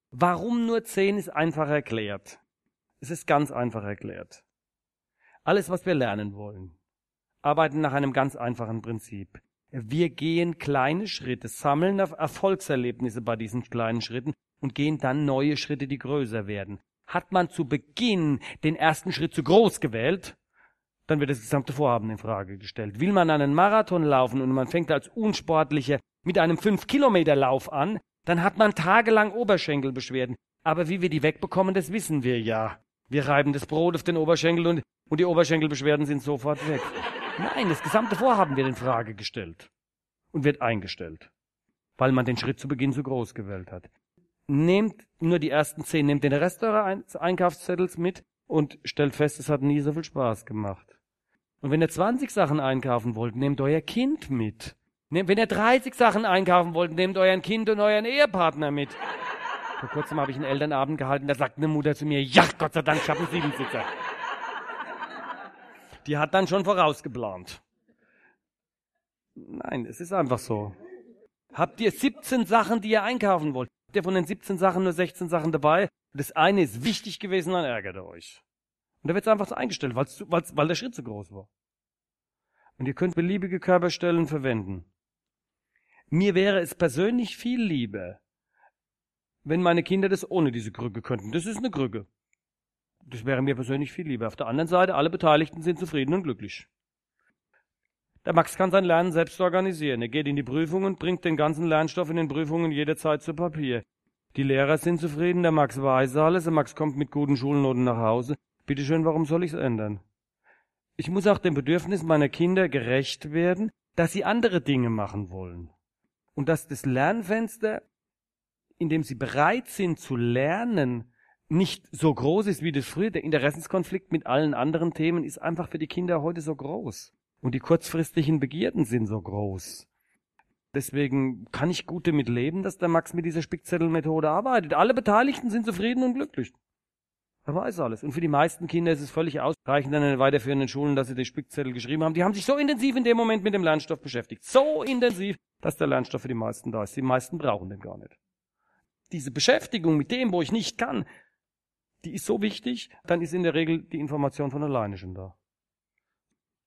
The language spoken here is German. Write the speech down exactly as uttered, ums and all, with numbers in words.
Warum nur zehn ist einfach erklärt. Es ist ganz einfach erklärt. Alles, was wir lernen wollen, arbeiten nach einem ganz einfachen Prinzip. Wir gehen kleine Schritte, sammeln Erfolgserlebnisse bei diesen kleinen Schritten und gehen dann neue Schritte, die größer werden. Hat man zu Beginn den ersten Schritt zu groß gewählt, dann wird das gesamte Vorhaben in Frage gestellt. Will man einen Marathon laufen und man fängt als Unsportlicher mit einem fünf Kilometer Lauf an, dann hat man tagelang Oberschenkelbeschwerden. Aber wie wir die wegbekommen, das wissen wir ja. Wir reiben das Brot auf den Oberschenkel und, und die Oberschenkelbeschwerden sind sofort weg. Nein, das gesamte Vorhaben wird in Frage gestellt und wird eingestellt, weil man den Schritt zu Beginn zu groß gewählt hat. Nehmt nur die ersten zehn, nehmt den Rest eures Einkaufszettels mit und stellt fest, es hat nie so viel Spaß gemacht. Und wenn ihr zwanzig Sachen einkaufen wollt, nehmt euer Kind mit. Nehmt, wenn ihr dreißig Sachen einkaufen wollt, nehmt euer Kind und euren Ehepartner mit. Vor kurzem habe ich einen Elternabend gehalten, da sagt eine Mutter zu mir, ja, Gott sei Dank, ich habe einen Siebensitzer. Die hat dann schon vorausgeplant. Nein, es ist einfach so. Habt ihr siebzehn Sachen, die ihr einkaufen wollt? Habt ihr von den siebzehn Sachen nur sechzehn Sachen dabei? Das eine ist wichtig gewesen, dann ärgert ihr euch. Und da wird es einfach so eingestellt, weil's, weil's, weil der Schritt zu groß war. Und ihr könnt beliebige Körperstellen verwenden. Mir wäre es persönlich viel lieber, wenn meine Kinder das ohne diese Krücke könnten. Das ist eine Krücke. Das wäre mir persönlich viel lieber. Auf der anderen Seite, alle Beteiligten sind zufrieden und glücklich. Der Max kann sein Lernen selbst organisieren. Er geht in die Prüfungen und bringt den ganzen Lernstoff in den Prüfungen jederzeit zu Papier. Die Lehrer sind zufrieden, der Max weiß alles, der Max kommt mit guten Schulnoten nach Hause. Bitteschön, warum soll ich es ändern? Ich muss auch dem Bedürfnis meiner Kinder gerecht werden, dass sie andere Dinge machen wollen. Und dass das Lernfenster, in dem sie bereit sind zu lernen, nicht so groß ist wie das früher. Der Interessenskonflikt mit allen anderen Themen ist einfach für die Kinder heute so groß. Und die kurzfristigen Begierden sind so groß. Deswegen kann ich gut damit leben, dass der Max mit dieser Spickzettelmethode arbeitet. Alle Beteiligten sind zufrieden und glücklich. Er weiß alles. Und für die meisten Kinder ist es völlig ausreichend an den weiterführenden Schulen, dass sie die Spickzettel geschrieben haben. Die haben sich so intensiv in dem Moment mit dem Lernstoff beschäftigt. So intensiv, dass der Lernstoff für die meisten da ist. Die meisten brauchen den gar nicht. Diese Beschäftigung mit dem, wo ich nicht kann, die ist so wichtig, dann ist in der Regel die Information von alleine schon da.